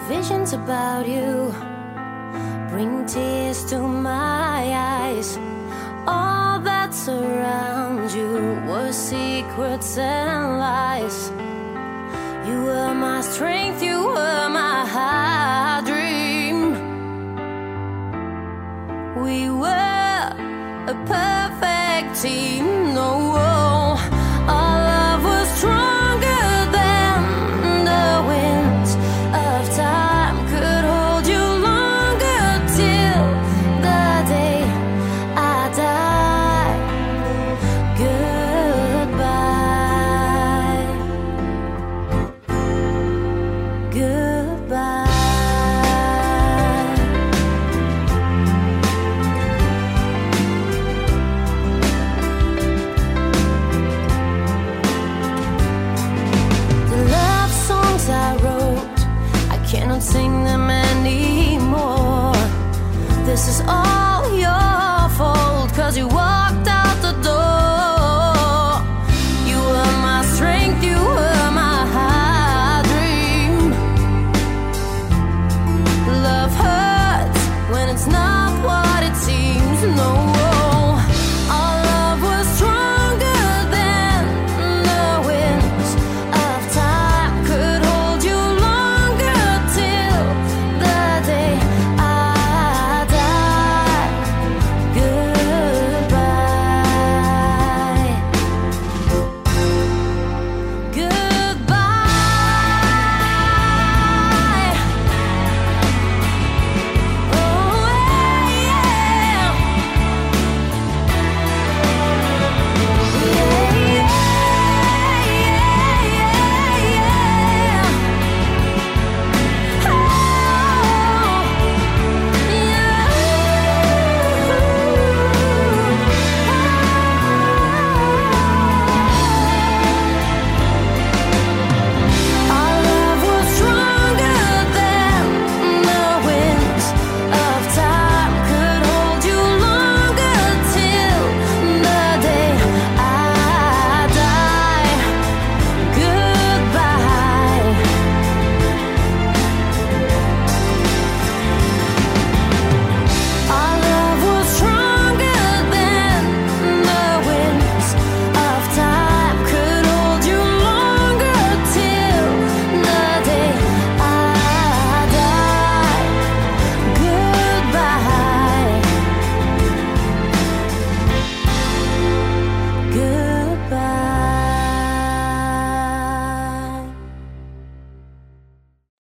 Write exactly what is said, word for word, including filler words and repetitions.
Visions about you bring tears to my eyes. All that surrounds you were secrets and lies. You were my strength, you were my high dream. We were a perfect team. No, our love was stronger than the winds of time. Could hold you longer till the day I die. Goodbye. Goodbye. Cannot sing them anymore. This is all your fault, 'cause you walked out the door. You were my strength, you were my high dream. Love hurts when it's not